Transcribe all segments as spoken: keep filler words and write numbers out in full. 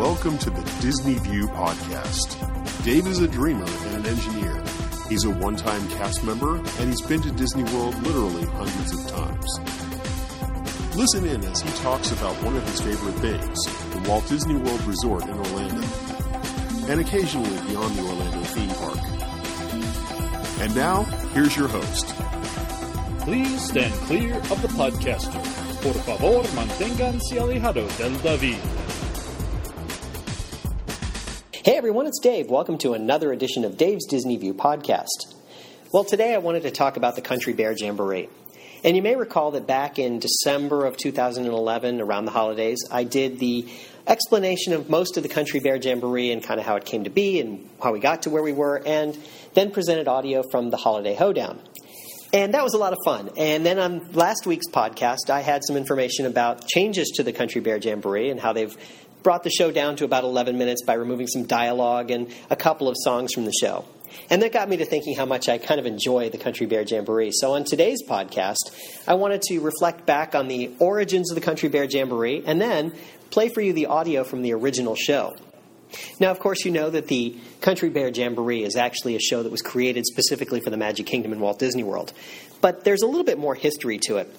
Welcome to the Disney View podcast. Dave is a dreamer and an engineer. He's a one-time cast member, and he's been to Disney World literally hundreds of times. Listen in as he talks about one of his favorite things, the Walt Disney World Resort in Orlando, and occasionally beyond the Orlando theme park. And now, here's your host. Please stand clear of the podcaster. Por favor, manténganse alejados del David. Hey everyone, it's Dave. Welcome to another edition of Dave's Disney View podcast. Well, today I wanted to talk about the Country Bear Jamboree. And you may recall that back in December of two thousand eleven, around the holidays, I did the explanation of most of the Country Bear Jamboree and kind of how it came to be and how we got to where we were, and then presented audio from the Holiday Hoedown. And that was a lot of fun. And then on last week's podcast, I had some information about changes to the Country Bear Jamboree and how they've brought the show down to about eleven minutes by removing some dialogue and a couple of songs from the show. And that got me to thinking how much I kind of enjoy the Country Bear Jamboree. So on today's podcast, I wanted to reflect back on the origins of the Country Bear Jamboree and then play for you the audio from the original show. Now, of course, you know that the Country Bear Jamboree is actually a show that was created specifically for the Magic Kingdom in Walt Disney World. But there's a little bit more history to it.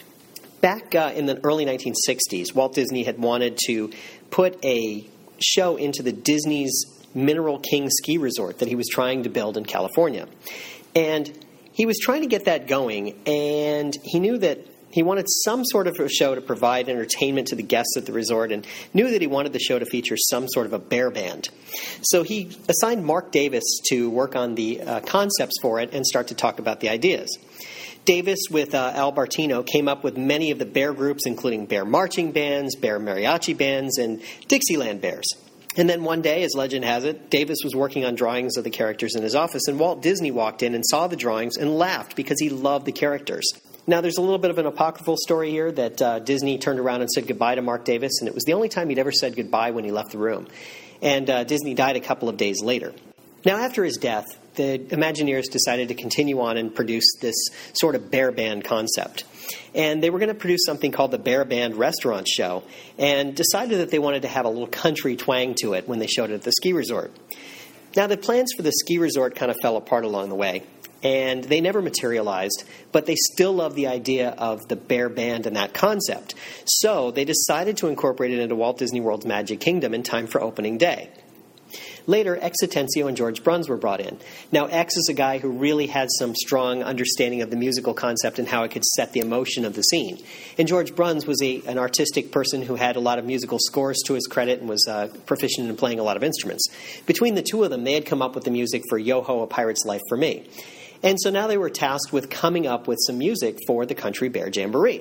Back uh, in the early nineteen sixties, Walt Disney had wanted to put a show into the Disney's Mineral King ski resort that he was trying to build in California. And he was trying to get that going, and he knew that he wanted some sort of a show to provide entertainment to the guests at the resort, and knew that he wanted the show to feature some sort of a bear band. So he assigned Marc Davis to work on the uh, concepts for it and start to talk about the ideas. Davis, with uh, Al Bartino, came up with many of the bear groups, including bear marching bands, bear mariachi bands, and Dixieland Bears. And then one day, as legend has it, Davis was working on drawings of the characters in his office, and Walt Disney walked in and saw the drawings and laughed because he loved the characters. Now, there's a little bit of an apocryphal story here that uh, Disney turned around and said goodbye to Marc Davis, and it was the only time he'd ever said goodbye when he left the room. And uh, Disney died a couple of days later. Now, after his death, the Imagineers decided to continue on and produce this sort of bear band concept. And they were going to produce something called the Bear Band Restaurant Show, and decided that they wanted to have a little country twang to it when they showed it at the ski resort. Now, the plans for the ski resort kind of fell apart along the way, and they never materialized, but they still loved the idea of the bear band and that concept. So they decided to incorporate it into Walt Disney World's Magic Kingdom in time for opening day. Later, X Atencio and George Bruns were brought in. Now, X is a guy who really had some strong understanding of the musical concept and how it could set the emotion of the scene. And George Bruns was a, an artistic person who had a lot of musical scores to his credit and was uh, proficient in playing a lot of instruments. Between the two of them, they had come up with the music for Yo-Ho, A Pirate's Life for Me. And so now they were tasked with coming up with some music for the Country Bear Jamboree.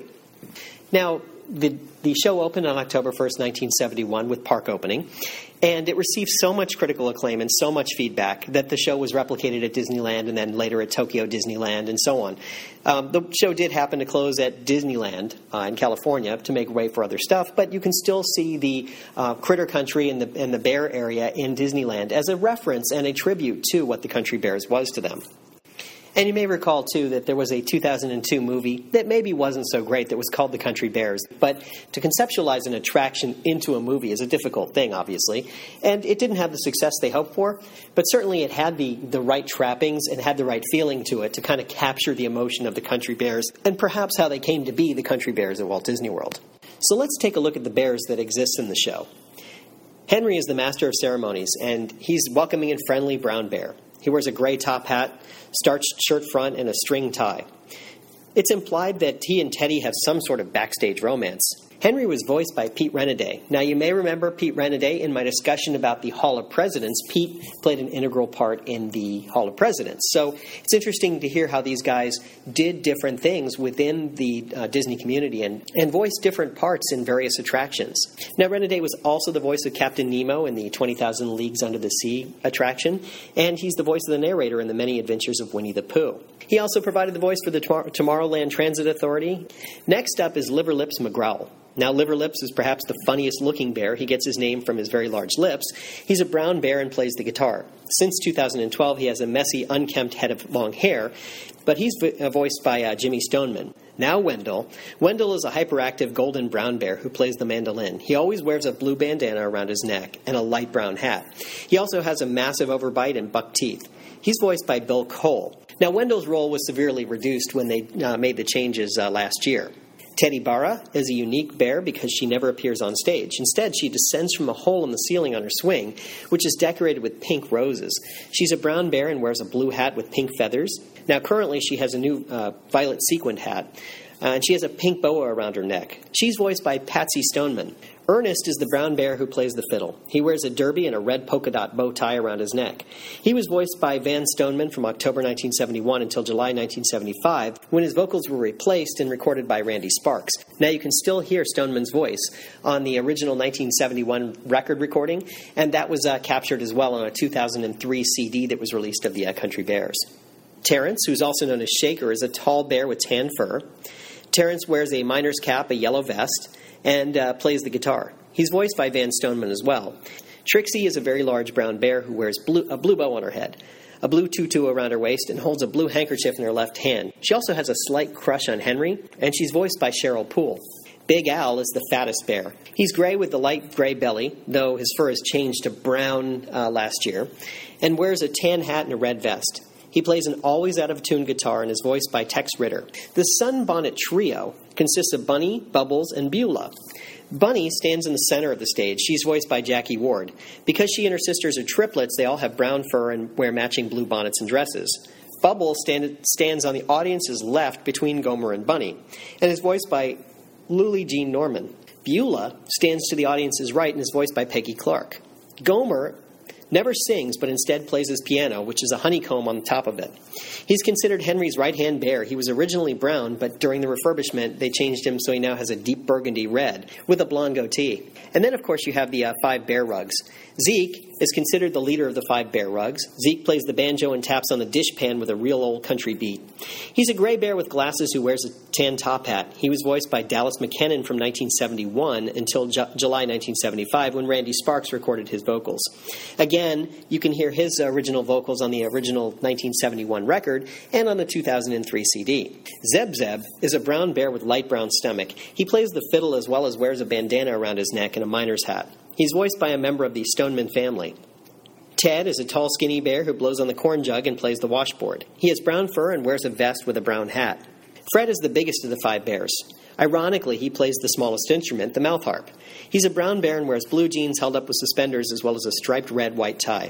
Now, the, the show opened on October first, nineteen seventy-one with park opening, and it received so much critical acclaim and so much feedback that the show was replicated at Disneyland and then later at Tokyo Disneyland and so on. Um, the show did happen to close at Disneyland uh, in California to make way for other stuff, but you can still see the uh, Critter Country and the, and the bear area in Disneyland as a reference and a tribute to what the Country Bears was to them. And you may recall, too, that there was a two thousand two movie that maybe wasn't so great that was called The Country Bears. But to conceptualize an attraction into a movie is a difficult thing, obviously. And it didn't have the success they hoped for. But certainly it had the, the right trappings and had the right feeling to it to kind of capture the emotion of the Country Bears and perhaps how they came to be the Country Bears at Walt Disney World. So let's take a look at the bears that exist in the show. Henry is the master of ceremonies, and he's welcoming and friendly brown bear. He wears a gray top hat, starched shirt front, and a string tie. It's implied that he and Teddy have some sort of backstage romance. Henry was voiced by Pete Renaday. Now, you may remember Pete Renaday in my discussion about the Hall of Presidents. Pete played an integral part in the Hall of Presidents. So it's interesting to hear how these guys did different things within the uh, Disney community and, and voiced different parts in various attractions. Now, Renaday was also the voice of Captain Nemo in the twenty thousand Leagues Under the Sea attraction, and he's the voice of the narrator in the Many Adventures of Winnie the Pooh. He also provided the voice for the Tomorrowland Transit Authority. Next up is Liver Lips McGrowl. Now, Liverlips is perhaps the funniest looking bear. He gets his name from his very large lips. He's a brown bear and plays the guitar. Since two thousand twelve, he has a messy, unkempt head of long hair, but he's vo- voiced by uh, Jimmy Stoneman. Now Wendell. Wendell is a hyperactive golden brown bear who plays the mandolin. He always wears a blue bandana around his neck and a light brown hat. He also has a massive overbite and buck teeth. He's voiced by Bill Cole. Now, Wendell's role was severely reduced when they uh, made the changes uh, last year. Teddy Barra is a unique bear because she never appears on stage. Instead, she descends from a hole in the ceiling on her swing, which is decorated with pink roses. She's a brown bear and wears a blue hat with pink feathers. Now, currently, she has a new uh, violet sequined hat, uh, and she has a pink boa around her neck. She's voiced by Patsy Stoneman. Ernest is the brown bear who plays the fiddle. He wears a derby and a red polka dot bow tie around his neck. He was voiced by Van Stoneman from October nineteen seventy-one until July nineteen seventy-five, when his vocals were replaced and recorded by Randy Sparks. Now you can still hear Stoneman's voice on the original nineteen seventy-one record recording, and that was uh, captured as well on a two thousand three C D that was released of the uh, Country Bears. Terrence, who's also known as Shaker, is a tall bear with tan fur. Terrence wears a miner's cap, a yellow vest, and uh, plays the guitar. He's voiced by Van Stoneman as well. Trixie is a very large brown bear who wears blue, a blue bow on her head, a blue tutu around her waist, and holds a blue handkerchief in her left hand. She also has a slight crush on Henry, and she's voiced by Cheryl Poole. Big Al is the fattest bear. He's gray with the light gray belly, though his fur has changed to brown uh, last year, and wears a tan hat and a red vest. He plays an always out-of-tune guitar and is voiced by Tex Ritter. The Sunbonnet Trio consists of Bunny, Bubbles, and Beulah. Bunny stands in the center of the stage. She's voiced by Jackie Ward. Because she and her sisters are triplets, they all have brown fur and wear matching blue bonnets and dresses. Bubbles stand, stands on the audience's left between Gomer and Bunny and is voiced by Lulie Jean Norman. Beulah stands to the audience's right and is voiced by Peggy Clark. Gomer never sings, but instead plays his piano, which is a honeycomb on the top of it. He's considered Henry's right-hand bear. He was originally brown, but during the refurbishment, they changed him so he now has a deep burgundy red with a blonde goatee. And then, of course, you have the uh, five bear rugs. Zeke is considered the leader of the five bear rugs. Zeke plays the banjo and taps on the dishpan with a real old country beat. He's a gray bear with glasses who wears a tan top hat. He was voiced by Dallas McKennon from nineteen seventy-one until Ju- July nineteen seventy-five, when Randy Sparks recorded his vocals. Again, you can hear his original vocals on the original nineteen seventy-one record and on the two thousand three C D. Zeb Zeb is a brown bear with light brown stomach. He plays the fiddle as well as wears a bandana around his neck and a miner's hat. He's voiced by a member of the Stoneman family. Ted is a tall, skinny bear who blows on the corn jug and plays the washboard. He has brown fur and wears a vest with a brown hat. Fred is the biggest of the five bears. Ironically, he plays the smallest instrument, the mouth harp. He's a brown bear and wears blue jeans held up with suspenders as well as a striped red-white tie.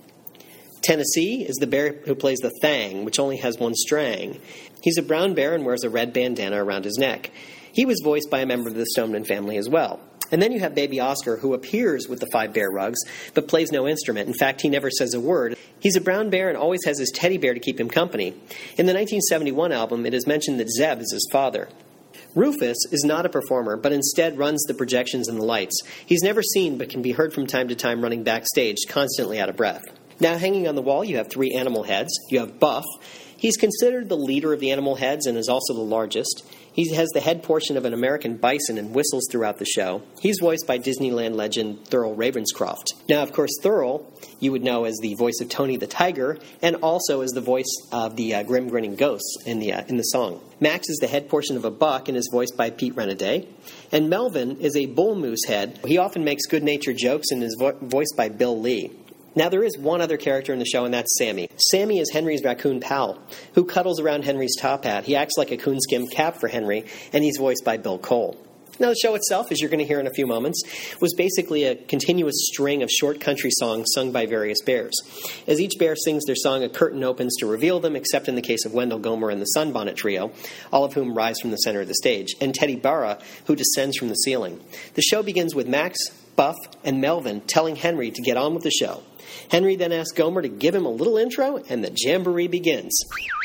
Tennessee is the bear who plays the thang, which only has one string. He's a brown bear and wears a red bandana around his neck. He was voiced by a member of the Stoneman family as well. And then you have Baby Oscar, who appears with the five bear rugs, but plays no instrument. In fact, he never says a word. He's a brown bear and always has his teddy bear to keep him company. In the nineteen seventy-one album, it is mentioned that Zeb is his father. Rufus is not a performer, but instead runs the projections and the lights. He's never seen, but can be heard from time to time running backstage, constantly out of breath. Now, hanging on the wall, you have three animal heads. You have Buff. He's considered the leader of the animal heads and is also the largest. He has the head portion of an American bison and whistles throughout the show. He's voiced by Disneyland legend Thurl Ravenscroft. Now, of course, Thurl, you would know as the voice of Tony the Tiger, and also as the voice of the uh, Grim Grinning Ghosts in the uh, in the song. Max is the head portion of a buck and is voiced by Pete Renaday. And Melvin is a bull moose head. He often makes good-natured jokes and is vo- voiced by Bill Lee. Now, there is one other character in the show, and that's Sammy. Sammy is Henry's raccoon pal, who cuddles around Henry's top hat. He acts like a coonskin cap for Henry, and he's voiced by Bill Cole. Now, the show itself, as you're going to hear in a few moments, was basically a continuous string of short country songs sung by various bears. As each bear sings their song, a curtain opens to reveal them, except in the case of Wendell, Gomer, and the Sunbonnet Trio, all of whom rise from the center of the stage, and Teddy Barra, who descends from the ceiling. The show begins with Max, Buff, and Melvin telling Henry to get on with the show. Henry then asks Gomer to give him a little intro, and the jamboree begins.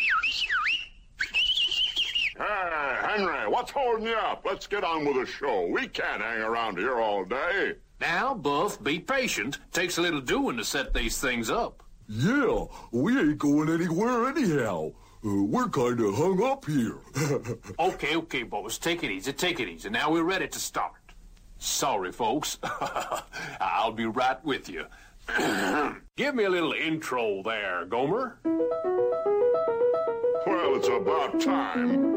Hey, Henry, what's holding you up? Let's get on with the show. We can't hang around here all day. Now, Buff, be patient. Takes a little doing to set these things up. Yeah, we ain't going anywhere anyhow. Uh, we're kind of hung up here. Okay, okay, boys. Take it easy, take it easy. Now we're ready to start. Sorry, folks. I'll be right with you. Give me a little intro there, Gomer. Well, it's about time.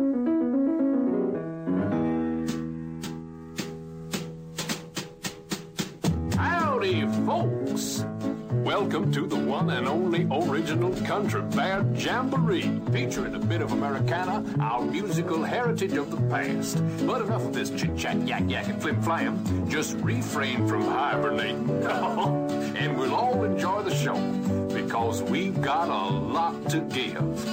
Howdy, folks. Welcome to the one and only original Country Bear Jamboree, featuring a bit of Americana, our musical heritage of the past. But enough of this chit-chat, yak-yak, and flim-flam. Just refrain from hibernating, and we'll all enjoy the show, because we've got a lot to give.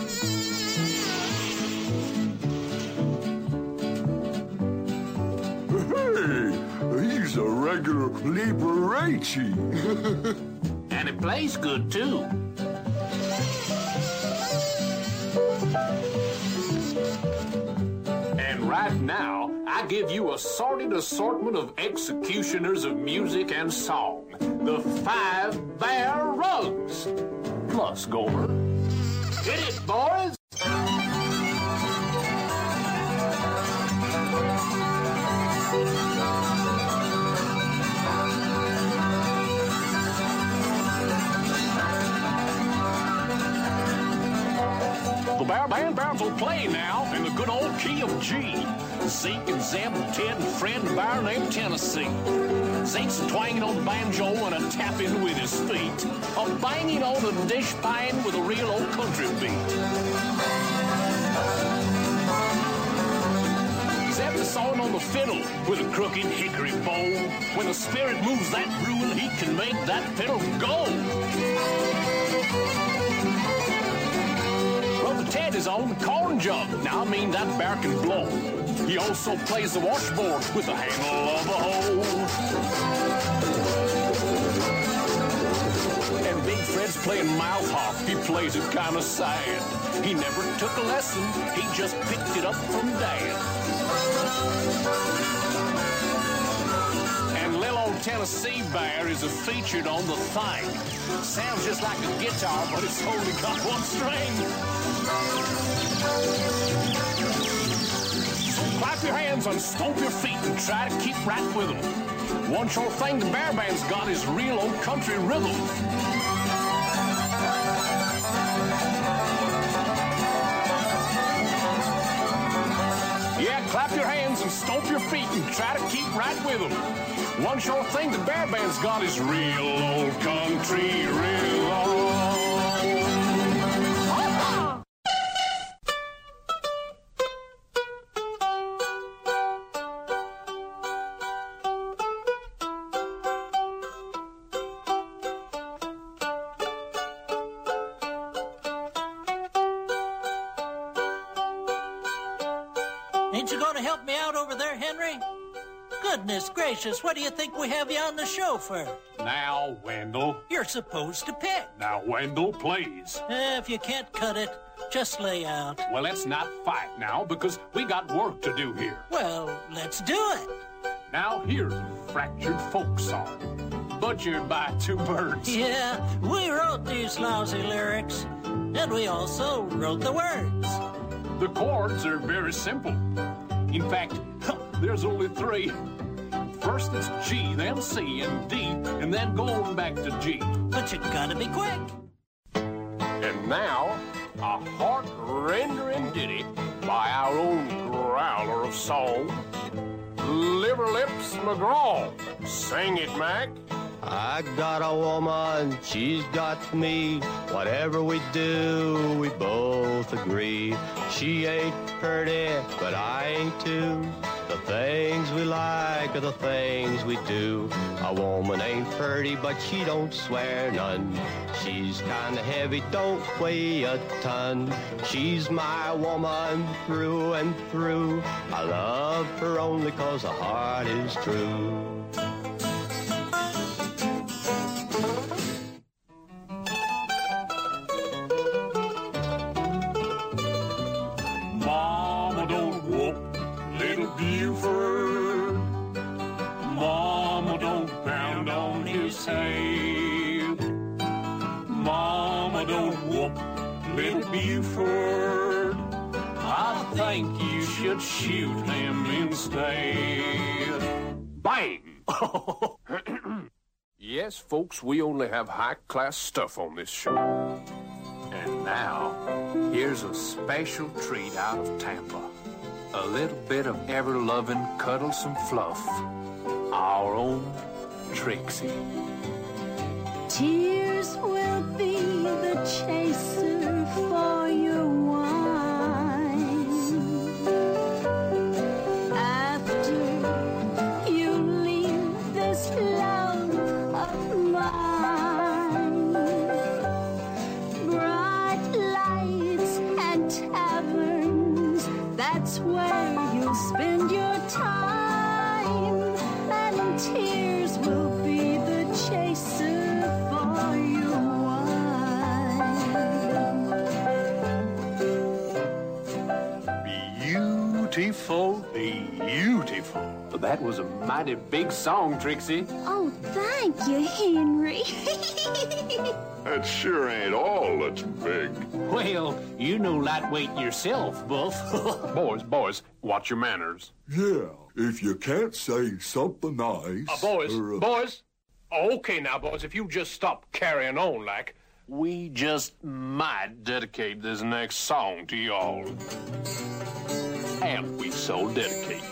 Hey, he's a regular Liberace. And it plays good, too. And right now, I give you a sorted assortment of executioners of music and song. The Five Bear Rugs. Plus, Gomer. Hit it, boys! The Bear Band Bears will play now in the good old key of G. Zeke and Zeb and Ted and Fred and a bear named Tennessee. Zeke's twanging on the banjo and a tapping with his feet. A banging on a dish pine with a real old country beat. Zeb is sawing on the fiddle with a crooked hickory bow. When the spirit moves that rule, he can make that fiddle go. Ted is on the corn jug. Now I mean that bear can blow. He also plays the washboard with the handle of a hoe. And Big Fred's playing mouth harp. He plays it kind of sad. He never took a lesson. He just picked it up from Dad. And little old Tennessee Bear is a featured on the thing. Sounds just like a guitar, but it's only got one string. So clap your hands and stomp your feet and try to keep right with them. One sure thing the Bear Band's got is real old country rhythm. Yeah, clap your hands and stomp your feet and try to keep right with them. One sure thing the Bear Band's got is real old country rhythm. Ain't you going to help me out over there, Henry? Goodness gracious, what do you think we have you on the show for? Now, Wendell. You're supposed to pick. Now, Wendell, please. Eh, if you can't cut it, just lay out. Well, let's not fight now, because we got work to do here. Well, let's do it. Now, here's a fractured folk song, butchered by two birds. Yeah, we wrote these lousy lyrics, and we also wrote the words. The chords are very simple. In fact, there's only three. First it's G, then C, and D, and then going back to G. But you gotta be quick. And now, a heart-rendering ditty by our own growler of song, Liver Lips McGraw. Sing it, Mac. I got a woman, she's got me. Whatever we do, we both agree. She ain't pretty, but I ain't too. The things we like are the things we do. A woman ain't pretty, but she don't swear none. She's kinda heavy, don't weigh a ton. She's my woman through and through. I love her only 'cause her heart is true. Mama, don't whoop little Buford. Mama, don't pound on his head. Mama, don't whoop little Buford. I think you should shoot him instead. Bang! Yes, folks, we only have high-class stuff on this show. And now, here's a special treat out of Tampa. A little bit of ever-loving, cuddlesome fluff. Our own Trixie. Tears will be the chaser for your wine. After you leave this love of mine, bright lights and taverns, that's where you'll spend your time, and tears will be the chaser for your wine. Beautiful, beautiful. That was a mighty big song, Trixie. Oh, thank you, Henry. That sure ain't all that's big. Well, you know lightweight yourself, Buff. Boys, boys, watch your manners. Yeah, if you can't say something nice... Uh, boys, or, uh, boys. Okay now, boys, if you just stop carrying on like, we just might dedicate this next song to y'all. And we so dedicate.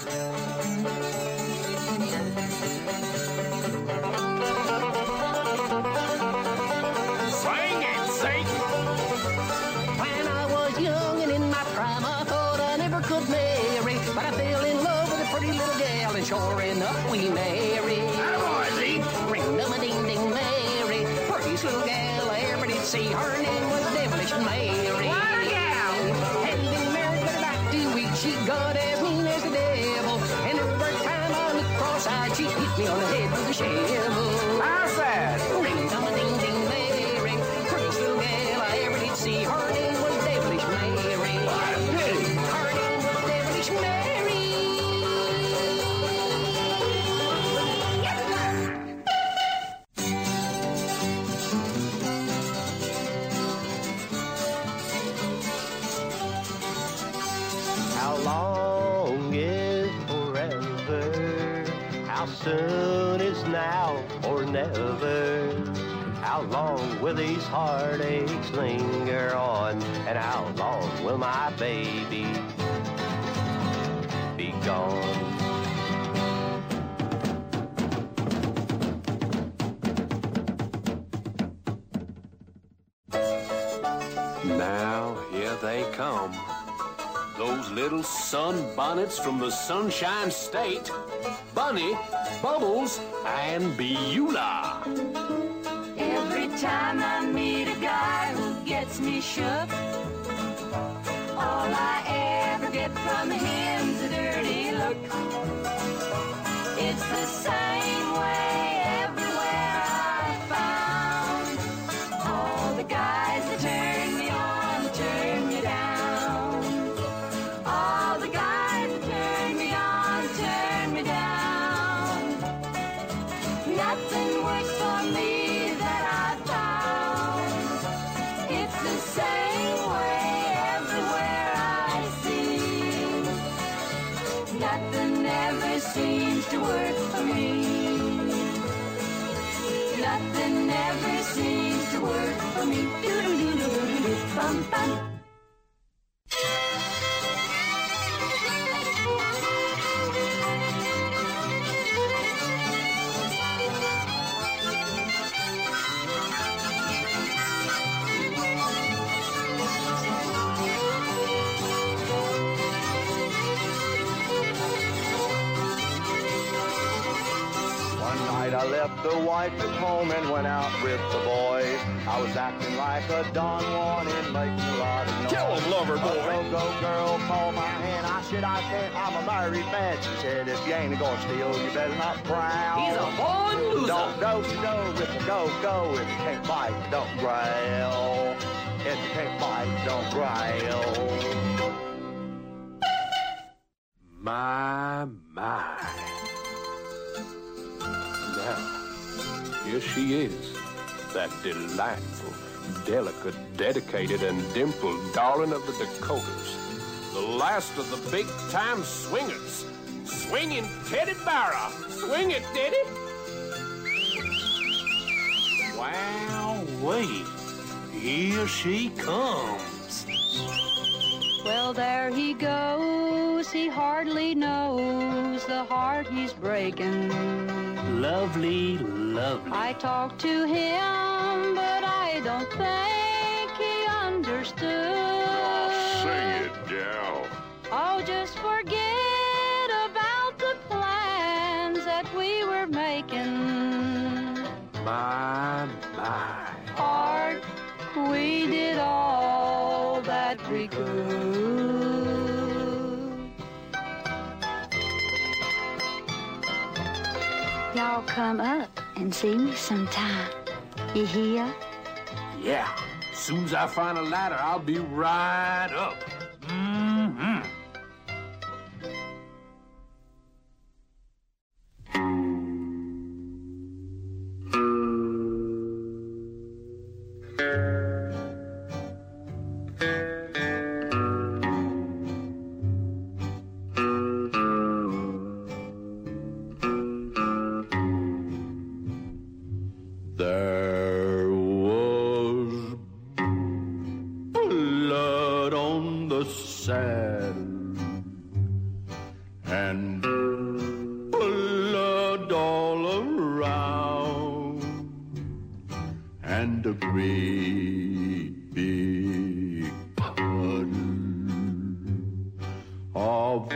Sing it, Satan! When I was young and in my prime, I thought I never could marry, but I fell in love with a pretty little gal, and sure enough, we married. Ring-a-ding-ding Mary, prettiest little gal I ever did see. Her name was Devilish Mary. What a gal! Hadn't been married but about two weeks. She got as mean as the devil, and every time I looked cross-eyed, she'd hit me on the head with a shovel. How sad! Ring-a-ding-ding Mary, prettiest little gal I ever did see. Her name was Devilish Mary. What a pity! Her name was Devilish Mary. How long is forever? How soon is now or never? How long will these heartaches linger on? And how long will my baby be gone? Now, here they come. Those little sunbonnets from the Sunshine State. Bunny, Bubbles, and Beulah. Every time I meet a guy who gets me shook, all I ever get from him's a dirty look. It's the same way everywhere I found. All the guys that turn me on, that turn me down. All the guys that turn me on, turn me down. Nothing works for me that I've found. It's the same way everywhere I see. Nothing ever seems to work for me. Nothing ever seems to work for me. Do-do-do-do-do-do, bum-bum. I left the wife at home and went out with the boys. I was acting like a Don Juan and making a lot of noise. Kill him, lover boy. A go-go girl called my hand. I said, I can't, I'm a married man. She said, if you ain't gonna steal, you better not prowl. He's a born loser. Don't go, so go with the go-go. If you can't bite, don't growl. If you can't bite, don't growl. My, my. Now, here she is, that delightful, delicate, dedicated, and dimpled darling of the Dakotas. The last of the big-time swingers. Swinging Teddy Barra. Swing it, Teddy. Wow, wait. Here she comes. Well, there he goes. He hardly knows the heart he's breaking. Lovely, lovely. I talked to him, but I don't think he understood. Sing it, gal. Oh, just forget about the plans that we were making. My, my. Heart, we did all that we could. Y'all come up and see me sometime. You hear? Yeah. As soon as I find a ladder, I'll be right up. Mm-hmm. There was blood on the saddle and blood all around and a great big puddle of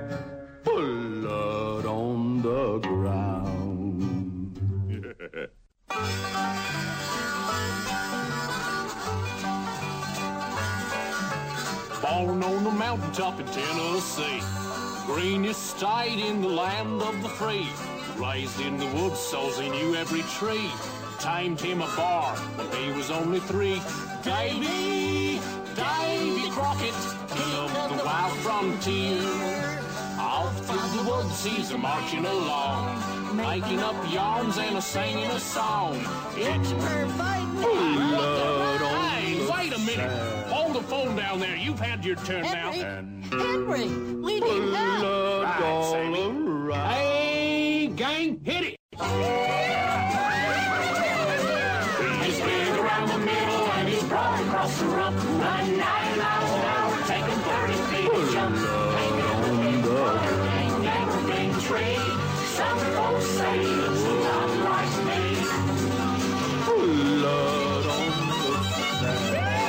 blood on the ground. Born on the mountaintop in Tennessee, greenest state in the land of the free. Raised in the woods, so he knew every tree. Tamed him a bar when he was only three. Davy, Davy Crockett, king of the wild frontier. Off through the woods he's a marching along, making up yarns and a singing a song. It's Blood on Hey, the wait a minute. sand. Hold the phone down there. You've had your turn now. And Henry, we need help. blood Right, all Sammy. around. Hey, gang, hit it. He's big around the middle and he's broad across the rump. Running ninety miles an hour, taking thirty feet a jump. Ain't never been water, ain't never been tree. Some folks say he looks a lot like me. Blood on the sand.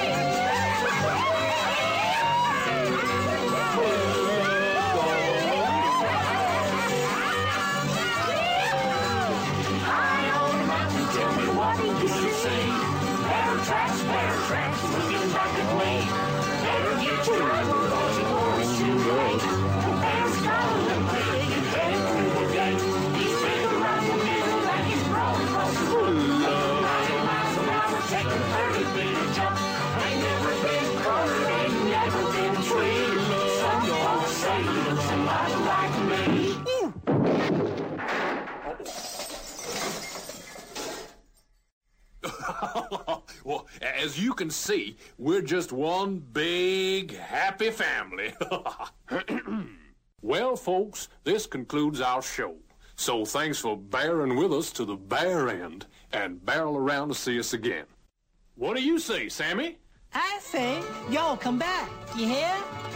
High on the mountain, tell me what you see. Better tracks, better tracks, looking back at me. Better get your driver, cause it was too late. Better skull and big and head through the gate. He's big around the middle and he's broad across the road. ninety miles an hour, taking thirty feet a jump. Ain't never been covered, ain't never been treed. Some folks say he looks a lot like me. Well, as you can see, we're just one big happy family. Well, folks, this concludes our show. So thanks for bearing with us to the bare end and barrel around to see us again. What do you say, Sammy? I say, y'all come back. You hear?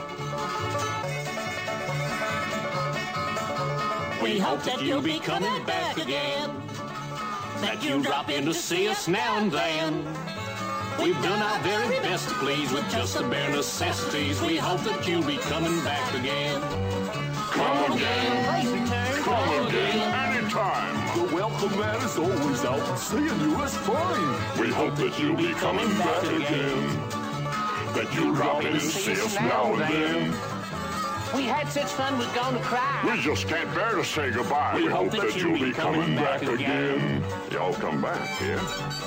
We hope that you'll be coming back again, that you'll drop in to see us now and then. We've done our very best to please with just the bare necessities. We hope that you'll be coming back again. Come again. Please return. Come again anytime. The welcome mat is always out, and seeing you is fun. We hope that you'll be coming back again, that you'll drop in and see us now and then. We had such fun, we're gonna cry. We just can't bear to say goodbye. We, hope that you'll be coming back again. Y'all come back, yeah?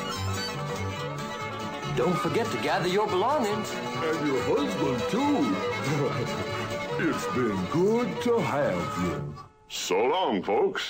Don't forget to gather your belongings. And your husband, too. It's been good to have you. So long, folks.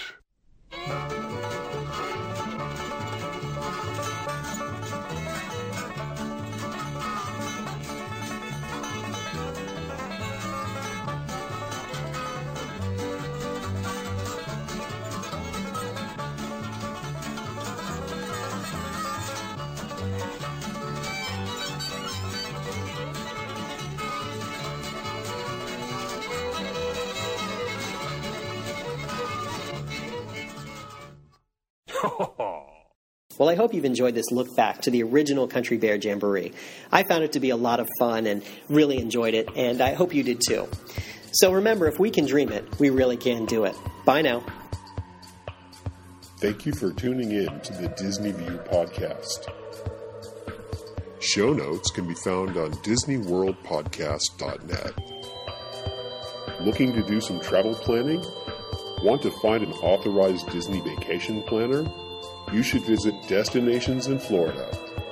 Well, I hope you've enjoyed this look back to the original Country Bear Jamboree. I found it to be a lot of fun and really enjoyed it, and I hope you did too. So remember, if we can dream it, we really can do it. Bye now. Thank you for tuning in to the Disney View podcast. Show notes can be found on disney world podcast dot net. Looking to do some travel planning? Want to find an authorized Disney vacation planner? You should visit Destinations in Florida.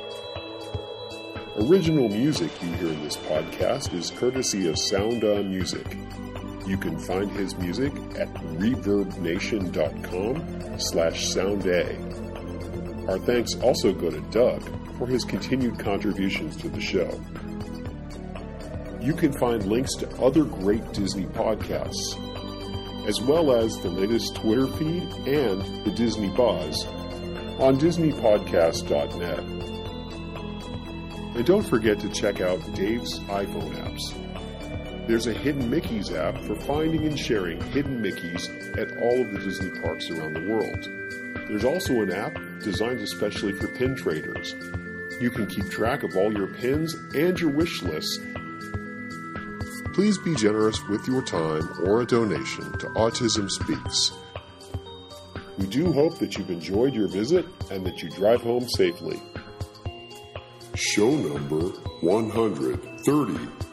Original music you hear in this podcast is courtesy of Sound On Music. You can find his music at reverb nation dot com slash sound a. Our thanks also go to Doug for his continued contributions to the show. You can find links to other great Disney podcasts, as well as the latest Twitter feed and the Disney Buzz on disney podcast dot net. And don't forget to check out Dave's iPhone apps. There's a Hidden Mickeys app for finding and sharing hidden Mickeys at all of the Disney parks around the world. There's also an app designed especially for pin traders. You can keep track of all your pins and your wish lists. Please be generous with your time or a donation to Autism Speaks. We do hope that you've enjoyed your visit and that you drive home safely. Show number one hundred thirty.